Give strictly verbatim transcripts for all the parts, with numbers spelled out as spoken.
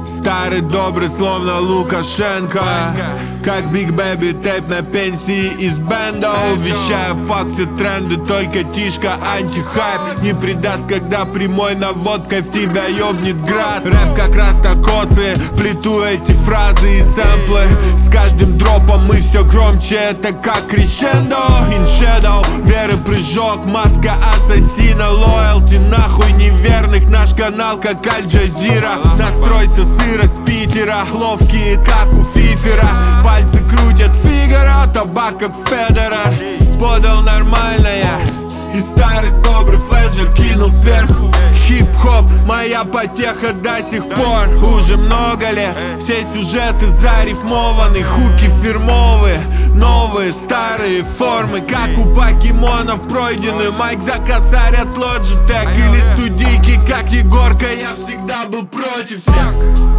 Старый добрый, словно Лукашенко, как Биг Бэби Тэп на пенсии из бенда. Вещая факты, тренды, только тишка, антихайп не предаст, когда прямой наводкой в тебя ёбнет град. Рэп как растакосы, плету эти фразы и сэмплы. С каждым дропом мы все громче, это как крещендо. In shadow, веры прыжок, маска ассасина. Лоялти нахуй неверных, наш канал как Аль-Джазира. Настройся, сырость Питера, ловкие как у Фифера. Пальцы крутят Фигаро, табак как Федора. Подал нормально я, и старый добрый Фледжер кинул сверху. Хип-хоп, моя потеха до сих пор. Уже много лет, все сюжеты зарифмованы. Хуки фирмовые, новые, старые формы, как у покемонов пройдены. Майк за косарь от Logitech или студийки, как Егорка. Я всегда был против всех.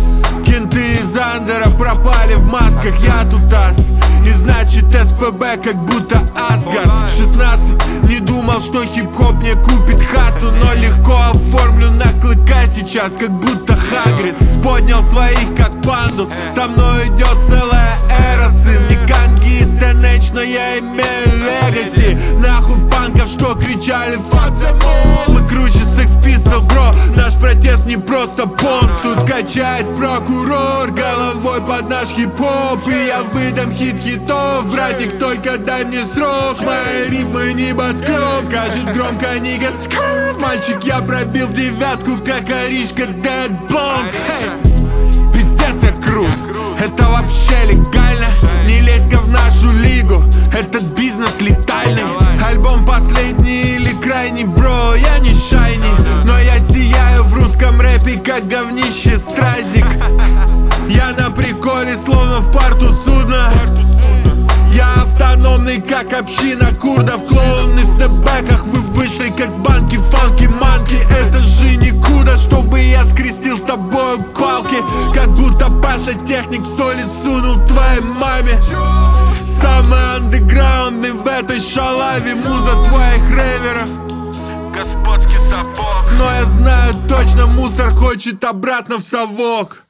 Кенты из Андера пропали в масках, я тут ас. И значит СПБ как будто Асгард. шестнадцать, не думал, что хип-хоп мне купит хату, но легко оформлю на клыка сейчас, как будто Хагрид. Поднял своих как пандус, со мной идет целая эра. Сын не Канги, Тенэч, но я имею легаси. Нахуй панков, что кричали fuck them all. Мы круче Sex Pistols, бро, наш протест не просто понт. Тут качает прокурор головой под наш хип-хоп. И я выдам хит хитов, братик, только дай мне срок. Мои рифмы небоскреб, скажет громко нига скрып. Мальчик, я пробил в девятку, как Аришка Dead Blonde. Hey, пиздец, я крут, это вообще легально. Не лезь-ка в нашу лигу, этот бизнес летальный. Альбом последний или крайний, бро, я не шайни. Но я сияю в русском рэпе, как говнище стразик. Я на приколе, словно в порту судна. Я автономный, как община курдов. Клоуны в снэпбэках, вы вышли, как с банки фанки-манки. Это же никуда, чтобы я скрестил с тобой палки. Как будто Паша Техник в соли сунул твоей маме. Самый андеграундный в этой шалаве. Муза твоих рэверов, господский сапог. Но я знаю точно, мусор хочет обратно в совок.